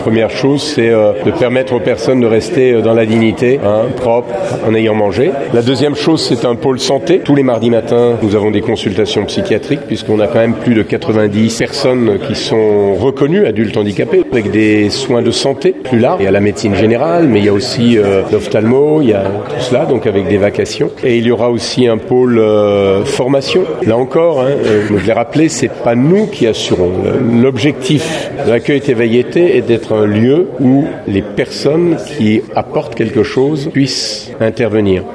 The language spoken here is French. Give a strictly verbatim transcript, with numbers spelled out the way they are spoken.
Première chose, c'est euh, de permettre aux personnes de rester dans la dignité, hein, propre, en ayant mangé. La deuxième chose, c'est un pôle santé. Tous les mardis matins, nous avons des consultations psychiatriques, puisqu'on a quand même plus de quatre-vingt-dix personnes qui sont reconnues adultes handicapés, avec des soins de santé plus larges. Il y a la médecine générale, mais il y a aussi euh, l'ophtalmo, il y a tout cela, donc avec des vacations. Et il y aura aussi un pôle euh, formation. Là encore, hein, euh, je l'ai rappelé, c'est pas nous qui assurons. L'objectif de l'accueil Éveillé-T est d'être un lieu où les personnes qui apportent quelque chose puissent intervenir.